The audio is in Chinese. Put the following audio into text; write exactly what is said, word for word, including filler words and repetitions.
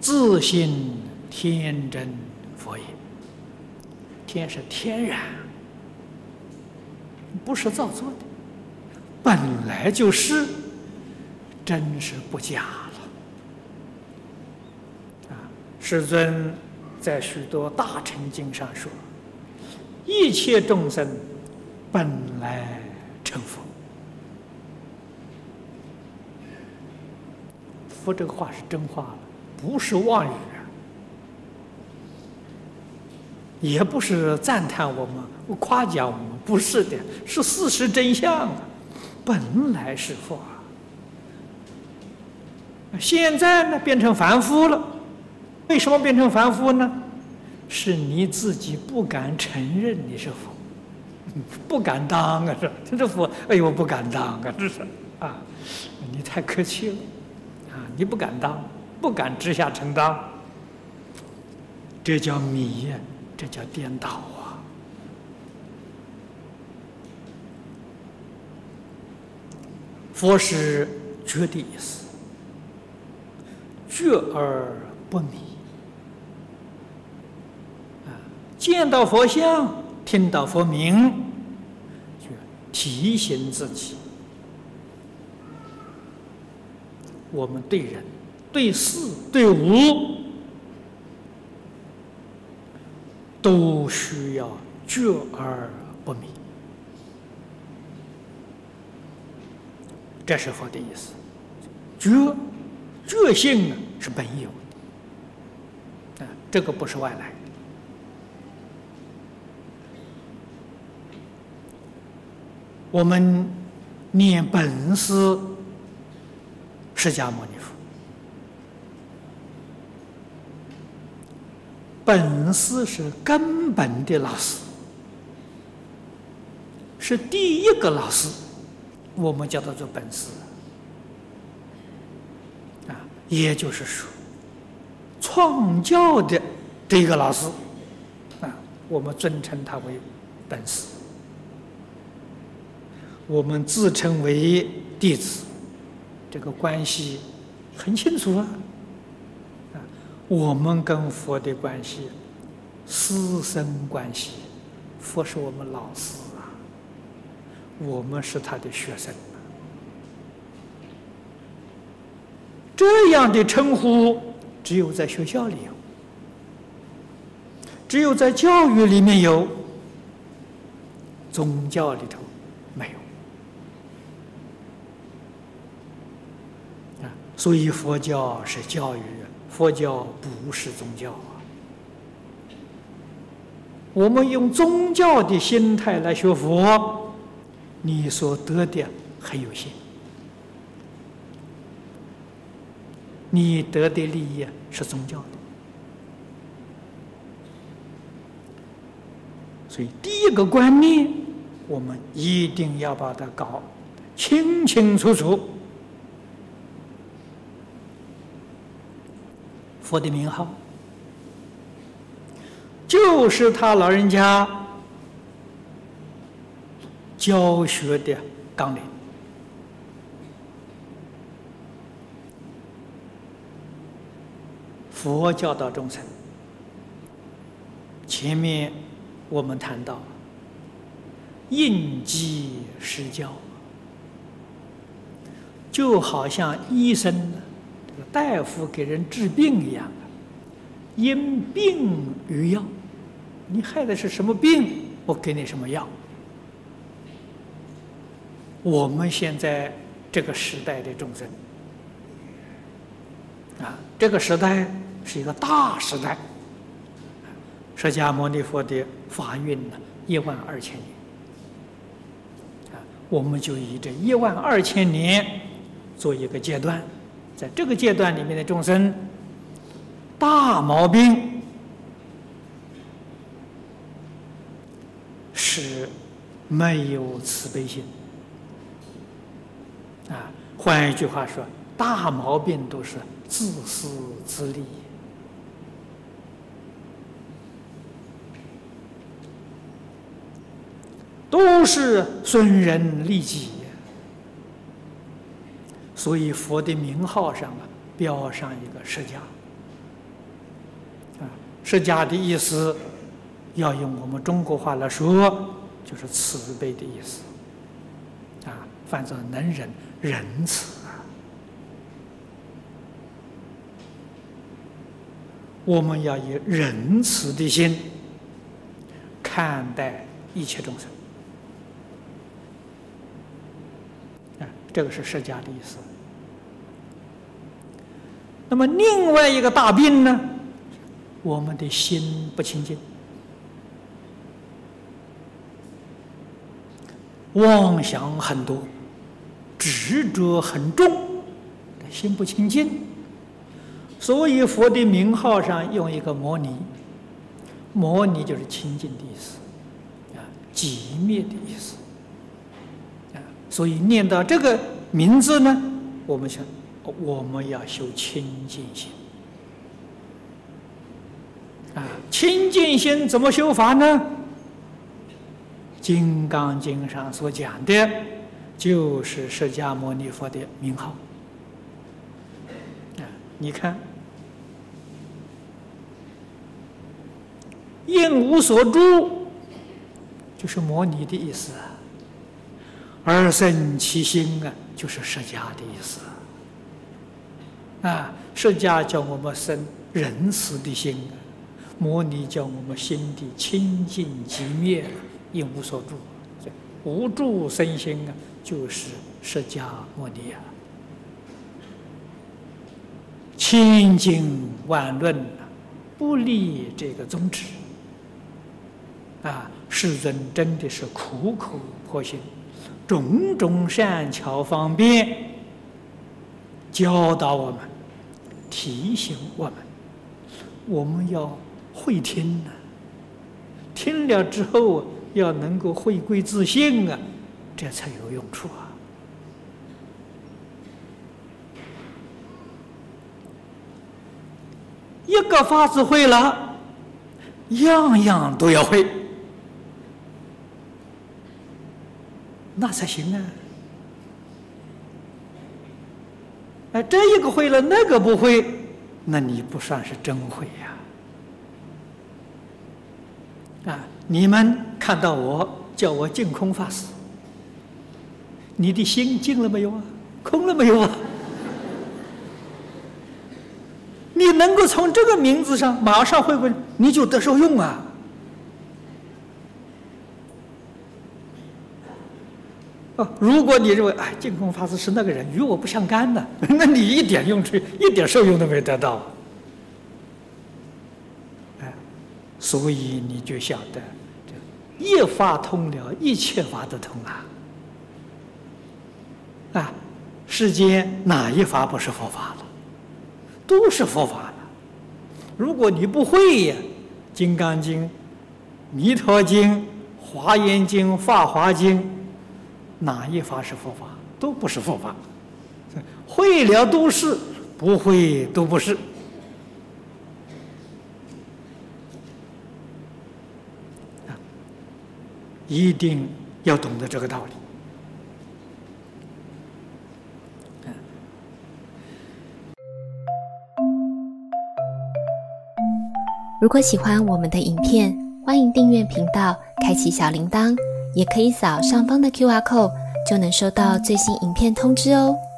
自性天真佛也。天是天然，不是造作的，本来就是，真是不假了。啊，世尊在许多大乘经上说，一切众生本来成佛。佛这个话是真话了，不是妄语啊，也不是赞叹我们、夸奖我们，不是的，是事实真相啊，本来是佛啊。现在呢，变成凡夫了。为什么变成凡夫呢？是你自己不敢承认你是佛，不敢当啊！是这这佛，哎呦，不敢当啊！这是啊，你太客气了啊！你不敢当，不敢直下承当，这叫迷呀，这叫颠倒啊！佛是觉的意思。觉而不迷啊！见到佛像，听到佛名，就提醒自己，我们对人、对事、对物，都需要觉而不迷。这是佛的意思。觉。觉性呢是本有的，啊，这个不是外来的。我们念本师释迦牟尼佛，本师是根本的老师，是第一个老师，我们叫他做本师。也就是说，创教的这个老师啊，我们尊称他为本师，我们自称为弟子，这个关系很清楚啊。啊，我们跟佛的关系，师生关系，佛是我们老师啊，我们是他的学生。这样的称呼只有在学校里有，只有在教育里面有，宗教里头没有啊。所以佛教是教育，佛教不是宗教啊。我们用宗教的心态来学佛，你所得的很有限。你得的利益是宗教的，所以第一个观念，我们一定要把它搞清清楚楚。佛的名号，就是他老人家教学的纲领。佛教导众生，前面我们谈到应机施教，就好像医生这个大夫给人治病一样的，因病于药，你害的是什么病，我给你什么药。我们现在这个时代的众生啊，这个时代是一个大时代，释迦牟尼佛的法运呢，一万二千年，啊，我们就以这一万二千年做一个阶段，在这个阶段里面的众生，大毛病是没有慈悲心，啊，换一句话说，大毛病都是自私自利。都是损人利己，所以佛的名号上啊标上一个释迦， 释迦的意思，要用我们中国话来说，就是慈悲的意思。啊，反正能忍，仁慈啊。我们要以仁慈的心看待一切众生。啊，这个是释迦的意思。那么另外一个大病呢，我们的心不清净，妄想很多，执着很重，心不清净。所以佛的名号上用一个摩尼，摩尼就是清净的意思，啊，寂灭的意思，啊，所以念到这个名字呢，我们想，我们要修清净心，啊，清净心怎么修法呢？《金刚经》上所讲的，就是释迦牟尼佛的名号。啊，你看，应无所住，就是摩尼的意思啊；而生其心啊，就是释迦的意思啊。释迦叫我们生仁慈的心啊，摩尼叫我们心地清净寂灭了，应无所住。无住生心啊，就是释迦牟尼啊。清净万论啊，不离这个宗旨啊。世尊真的是苦口婆心，种种善巧方便教导我们，提醒我们，我们要会听啊，听了之后要能够回归自性啊，这才有用处啊。一个法子会了，样样都要会，那才行啊！哎，这一个会了，那个不会，那你不算是真会呀！啊，你们看到我叫我净空法师，你的心净了没有啊？空了没有啊？你能够从这个名字上马上会会，你就得受用啊！哦，如果你认为哎，净空法师是那个人，与我不相干的，那你一点用处、一点受用都没得到。哎，所以你就晓得，这一法通了，一切法都通啊！啊，世间哪一法不是佛法了？都是佛法了。如果你不会呀，《金刚经》《弥陀经》《华严经》《法华经》，哪一法是佛法？都不是佛法。会了都是，不会都不是。啊，一定要懂得这个道理。 如果喜欢我们的影片，欢迎订阅频道，开启小铃铛，也可以扫上方的 Q R code， 就能收到最新影片通知哦。